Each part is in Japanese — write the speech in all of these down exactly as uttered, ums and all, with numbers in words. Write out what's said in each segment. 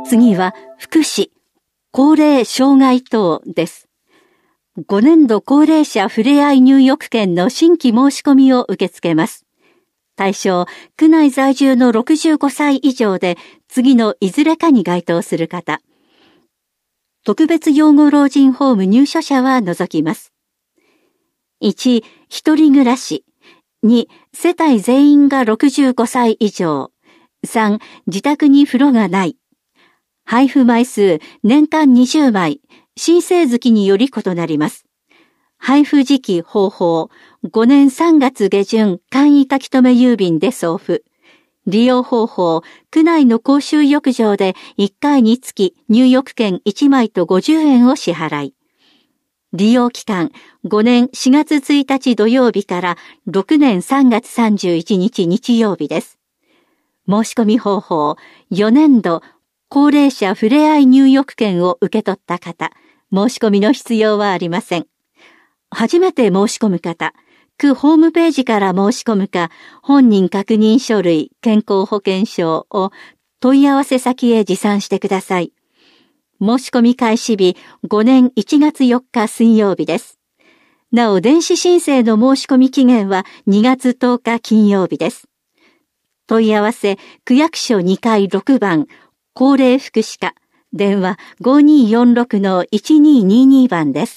次は福祉、高齢障害等です。ごねんど高齢者ふれあい入浴券の新規申し込みを受け付けます。対象、区内在住のろくじゅうごさい以上で次のいずれかに該当する方。特別養護老人ホーム入所者は除きます。いち、一人暮らし。に、世帯全員がろくじゅうごさい以上。さん、自宅に風呂がない。配布枚数、年間にじゅうまい。申請月により異なります。配布時期方法、ごねんさんがつげじゅん簡易書留郵便で送付。利用方法、区内の公衆浴場でいっかいにつき入浴券いちまいとごじゅうえんを支払い。利用期間、ごねんしがつついたち土曜日からろくねんさんがつさんじゅういちにち日曜日です。申し込み方法、よねんど高齢者ふれあい入浴券を受け取った方、申し込みの必要はありません。初めて申し込む方、区ホームページから申し込むか、本人確認書類、健康保険証を問い合わせ先へ持参してください。申し込み開始日、ごねんいちがつよっか水曜日です。なお、電子申請の申し込み期限はにがつとおか金曜日です。問い合わせ、区役所にかいろくばん、高齢福祉課、電話 ごにーよんろくのいちにーにーにー 番です。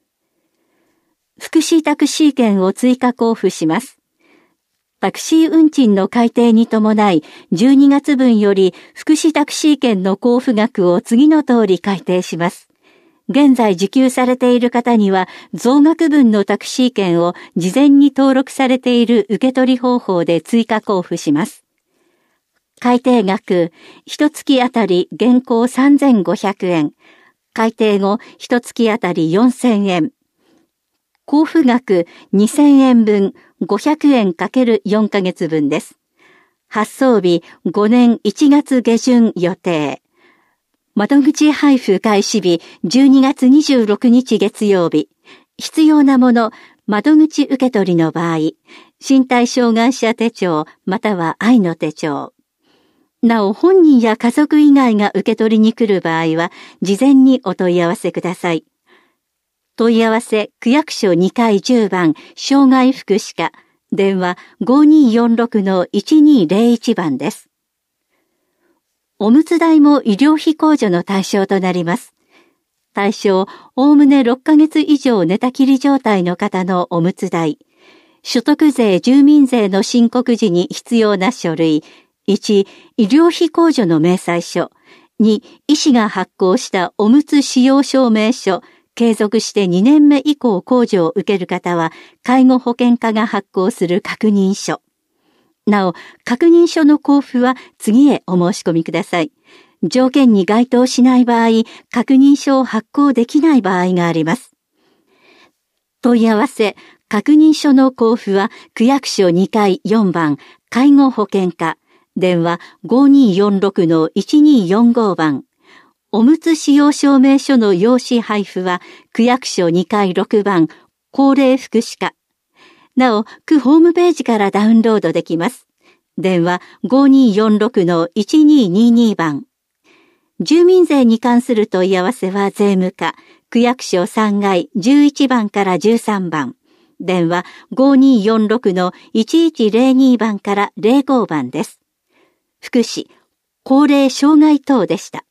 福祉タクシー券を追加交付します。タクシー運賃の改定に伴い、じゅうにがつぶんより福祉タクシー券の交付額を次の通り改定します。現在受給されている方には、増額分のタクシー券を事前に登録されている受取方法で追加交付します。改定額、一月あたり現行さんぜんごひゃくえん、改定後一月あたりよんせんえん。交付額にせんえんぶんごひゃくえん ×よん ヶ月分です。発送日ごねんいちがつげじゅん予定。窓口配布開始日じゅうにがつにじゅうろくにち月曜日。必要なもの、窓口受け取りの場合、身体障害者手帳または愛の手帳。なお、本人や家族以外が受け取りに来る場合は、事前にお問い合わせください。問い合わせ、区役所にかいじゅうばん、障害福祉課、電話 ごにーよんろくのいちにーぜろいち 番です。おむつ代も医療費控除の対象となります。対象、おおむねろっかげつ以上寝たきり状態の方のおむつ代。所得税、住民税の申告時に必要な書類。いち、医療費控除の明細書。に、医師が発行したおむつ使用証明書。継続してにねんめ以降控除を受ける方は、介護保険課が発行する確認書。なお、確認書の交付は次へお申し込みください。条件に該当しない場合、確認書を発行できない場合があります。問い合わせ、確認書の交付は、区役所にかいよんばん、介護保険課、電話 ごにーよんろくのいちにーよんご 番。おむつ使用証明書の用紙配布は、区役所にかいろくばん、高齢福祉課。なお、区ホームページからダウンロードできます。電話 ごにーよんろくのいちにーにーにー 番。住民税に関する問い合わせは税務課、区役所さんがいじゅういちばんからじゅうさんばん。電話 ごにーよんろくのいちいちぜろに 番からぜろごばんです。福祉、高齢障害等でした。